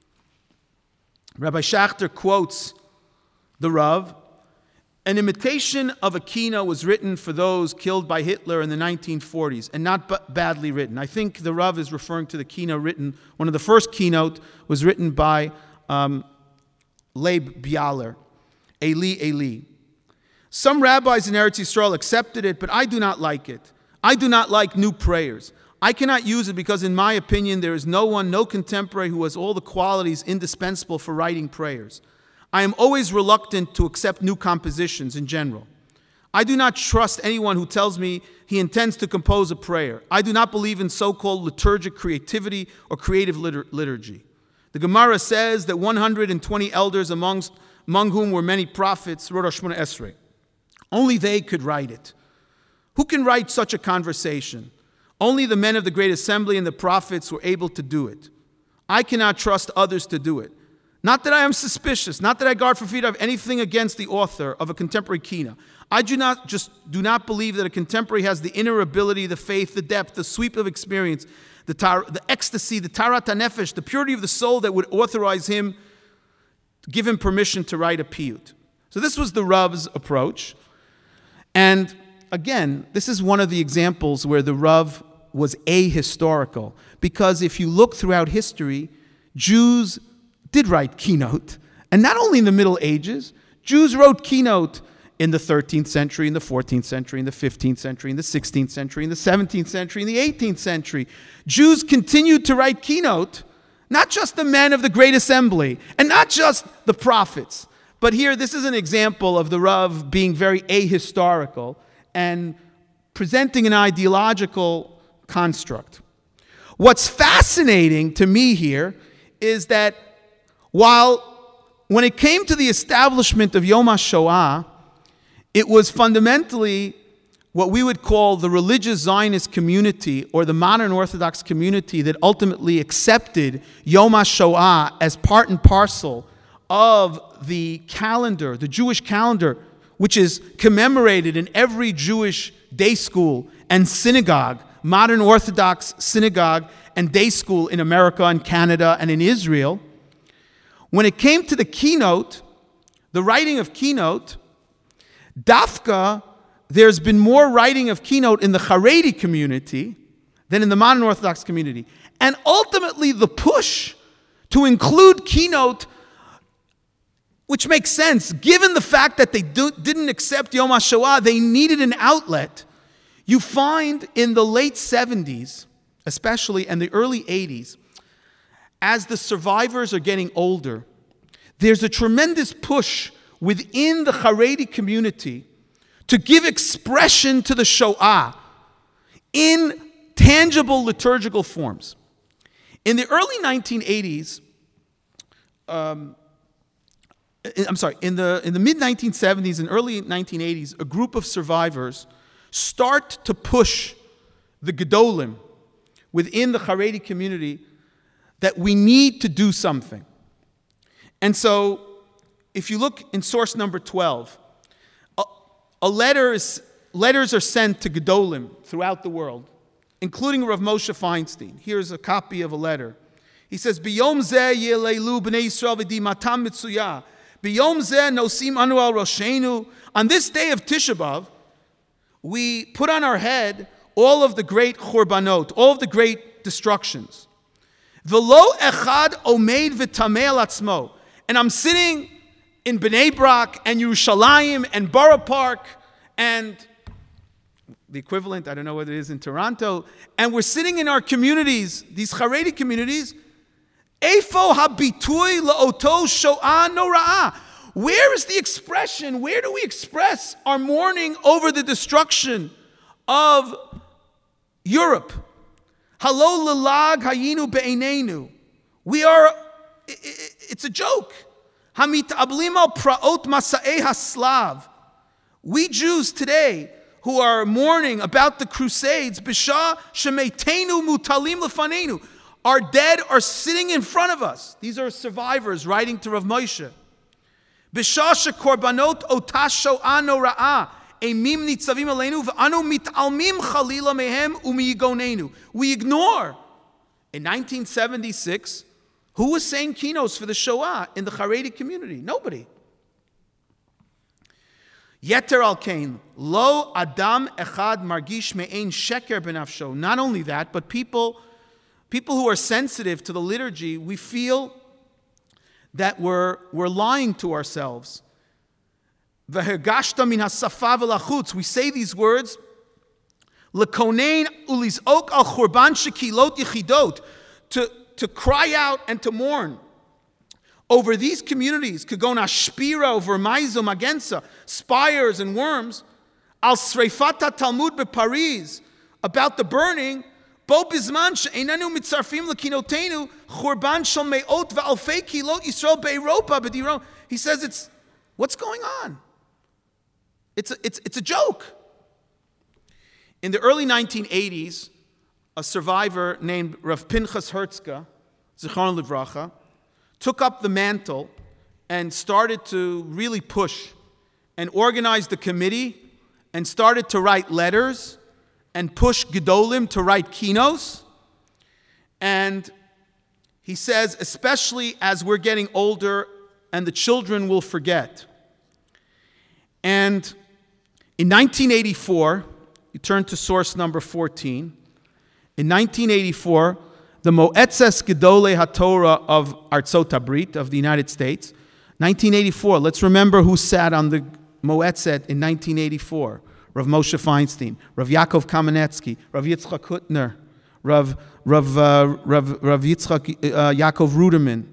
Rabbi Schachter quotes the Rav. An imitation of a keynote was written for those killed by Hitler in the nineteen forties, and not b- badly written. I think the Rav is referring to the keynote written, one of the first keynote was written by um, Leib Bialer, Eli Eli. Some rabbis in Eretz Yisrael accepted it, but I do not like it. I do not like new prayers. I cannot use it because, in my opinion, there is no one, no contemporary who has all the qualities indispensable for writing prayers. I am always reluctant to accept new compositions in general. I do not trust anyone who tells me he intends to compose a prayer. I do not believe in so-called liturgic creativity or creative litur- liturgy. The Gemara says that one hundred twenty elders, amongst, among whom were many prophets, wrote Shemona Esrei. Only they could write it. Who can write such a conversation? Only the men of the great assembly and the prophets were able to do it. I cannot trust others to do it. Not that I am suspicious, not that I guard for feet, I have anything against the author of a contemporary kina. I do not just do not believe that a contemporary has the inner ability, the faith, the depth, the sweep of experience, the, tar, the ecstasy, the tarat hanefesh, the purity of the soul that would authorize him, give him permission to write a piyut. So this was the Rav's approach. And again, this is one of the examples where the Rav was ahistorical. Because if you look throughout history, Jews did write keynote. And not only in the Middle Ages, Jews wrote keynote in the thirteenth century, in the fourteenth century, in the fifteenth century, in the sixteenth century, in the seventeenth century, in the eighteenth century. Jews continued to write keynote, not just the men of the Great Assembly, and not just the prophets. But here, this is an example of the Rav being very ahistorical and presenting an ideological construct. What's fascinating to me here is that while when it came to the establishment of Yom HaShoah, it was fundamentally what we would call the religious Zionist community or the modern Orthodox community that ultimately accepted Yom HaShoah as part and parcel of the calendar, the Jewish calendar, which is commemorated in every Jewish day school and synagogue, modern Orthodox synagogue and day school in America and Canada and in Israel. When it came to the keynote, the writing of keynote, Dafka, there's been more writing of keynote in the Haredi community than in the modern Orthodox community. And ultimately the push to include keynote, which makes sense, given the fact that they do, didn't accept Yom HaShoah, they needed an outlet. You find in the late seventies, especially, and the early eighties, as the survivors are getting older, there's a tremendous push within the Haredi community to give expression to the Shoah in tangible liturgical forms. In the early nineteen eighties, um, I'm sorry, in the, in the mid nineteen seventies and early nineteen eighties, a group of survivors start to push the Gedolim within the Haredi community that we need to do something. And so, if you look in source number twelve, a, a letter is, letters are sent to Gedolim throughout the world, including Rav Moshe Feinstein. Here's a copy of a letter. He says, B'yom zeh yeleilu b'nei Yisrael v'dimatam mitzuyah, B'yom zeh nosim anu al roshenu. On this day of Tisha B'Av, we put on our head all of the great churbanot, all of the great destructions. V'lo echad omeid v'tamei al atzmo. And I'm sitting in Bnei Brak and Yerushalayim and Borough Park and the equivalent, I don't know what it is in Toronto, and we're sitting in our communities, these Haredi communities. Eifo habitui la'oto sho'ah nora'ah. Where is the expression? Where do we express our mourning over the destruction of Europe? Halo lalag hayinu be'einenu. We are, it's a joke. Hamit ablim al praot masa'ei haslav. We Jews today who are mourning about the Crusades, Bisha shemeitenu mutalim lefanenu. Our dead are sitting in front of us. These are survivors writing to Rav Moshe. Bisha shekorbanot otash sho'ah nora'ah. Emim nitzavim aleinu v'anu mitalmim chalila mehem umiyigonenu. We ignore. In nineteen seventy-six, who was saying kinos for the Shoah in the Haredi community? Nobody. Yeter al kain, lo adam echad margish me'ein sheker benafsho. Not only that, but people, people who are sensitive to the liturgy, we feel that we're, we're lying to ourselves. V'hergashta min hasafa v'lachutz. We say these words, lekonein ulizok al churban shekilot yichidot, to to cry out and to mourn over these communities, Kagona Shpira, over Maizo, Magensa, spires and worms, Al Sreifata Talmud beParis, about the burning, Bo Bizman she'einanu mitzarfim lekinotenu, Churban shel me'ot ve'alfei kilot Yisrael be'Europa b'diron. He says it's, what's going on? It's a, it's, it's a joke. In the early nineteen eighties, a survivor named Rav Pinchas Herzka, Zichron Livracha, took up the mantle and started to really push and organize the committee and started to write letters and push Gedolim to write kinos. And he says, especially as we're getting older and the children will forget. And in nineteen eighty-four, you turn to source number fourteen, in nineteen eighty-four, the Moetzes Gedolei HaTorah of Artzot Habrit, of the United States, nineteen eighty-four, let's remember who sat on the Moetzet in nineteen eighty-four. Rav Moshe Feinstein, Rav Yaakov Kamenetsky, Rav Yitzchak Hutner, Rav, Rav, uh, Rav, Rav Yitzchak uh, Yaakov Ruderman.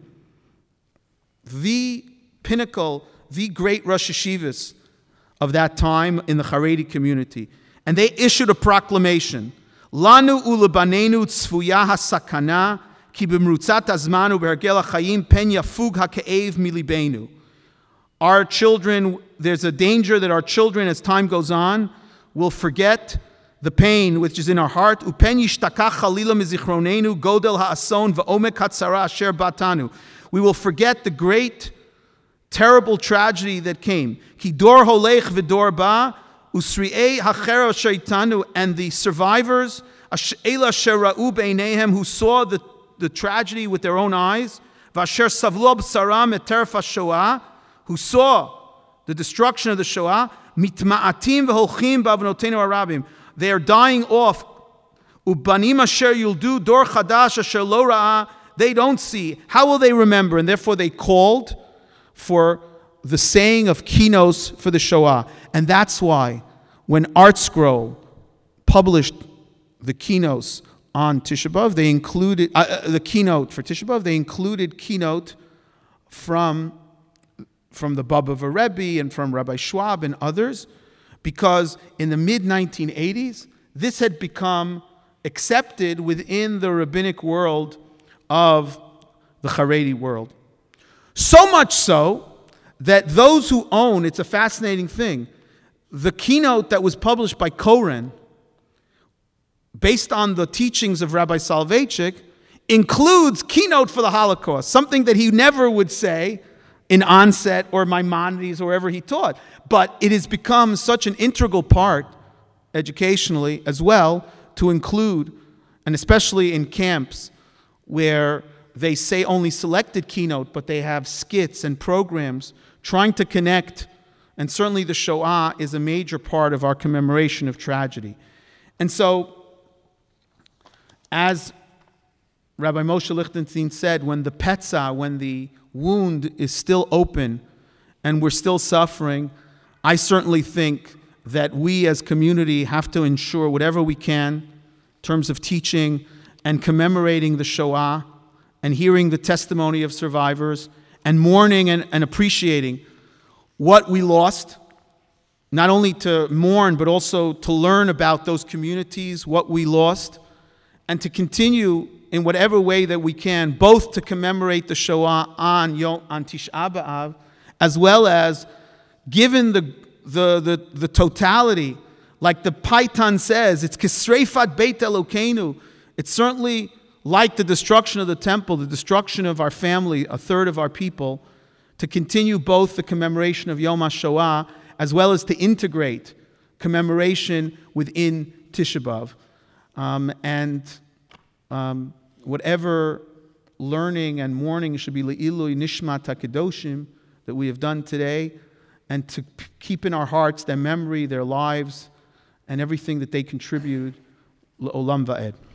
The pinnacle, the great Rosh Yeshivas of that time in the Haredi community. And they issued a proclamation, Lanu ulebanenu tzfuya hasakana ki b'mrutzat azmanu b'hergel hachayim pen yafug ha'ke'ev milibenu. Our children, there's a danger that our children, as time goes on, will forget the pain which is in our heart. Upen yishtakach chalila mizichronenu godel ha'ason v'omek hatzara asher batanu. We will forget the great, terrible tragedy that came. Ki dor holech v'dor ba. Usri'ei hachera shaitanu, and the survivors, Ela shera'u beinehem, who saw the, the tragedy with their own eyes, Vasher savlo b'saram eterf HaShoah, who saw the destruction of the Shoah, mitma'atim v'holchim b'avnotenu harabim. They are dying off. Ubanim asher yuldu dor chadash asher lo ra'ah. They don't see. How will they remember? And therefore they called for the saying of kinos for the Shoah. And that's why when ArtScroll published the kinos on Tisha B'Av, they included, uh, the keynote for Tisha B'Av, they included keynote from, from the Baba Rebbe and from Rabbi Schwab and others, because in the mid nineteen eighties, this had become accepted within the rabbinic world of the Haredi world. So much so that those who own, it's a fascinating thing, the keynote that was published by Koren, based on the teachings of Rabbi Soloveitchik, includes keynote for the Holocaust, something that he never would say in Onset or Maimonides or wherever he taught. But it has become such an integral part, educationally as well, to include, and especially in camps where they say only selected keynote, but they have skits and programs trying to connect. And certainly the Shoah is a major part of our commemoration of tragedy. And so, as Rabbi Moshe Lichtenstein said, when the Petzah, when the wound is still open and we're still suffering, I certainly think that we as community have to ensure whatever we can in terms of teaching and commemorating the Shoah and hearing the testimony of survivors and mourning and, and appreciating what we lost, not only to mourn, but also to learn about those communities, what we lost, and to continue in whatever way that we can, both to commemorate the Shoah on Yom, on Tisha B'Av, as well as, given the, the, the, the totality, like the Paitan says, it's Kisreifat Beit Elokeinu. It's certainly like the destruction of the temple, the destruction of our family, a third of our people, to continue both the commemoration of Yom HaShoah as well as to integrate commemoration within Tisha B'Av. Um, and um, whatever learning and mourning should be Le'ilui Nishmat HaKadoshim that we have done today, and to p- keep in our hearts their memory, their lives, and everything that they contribute, L'Olam Va'ed.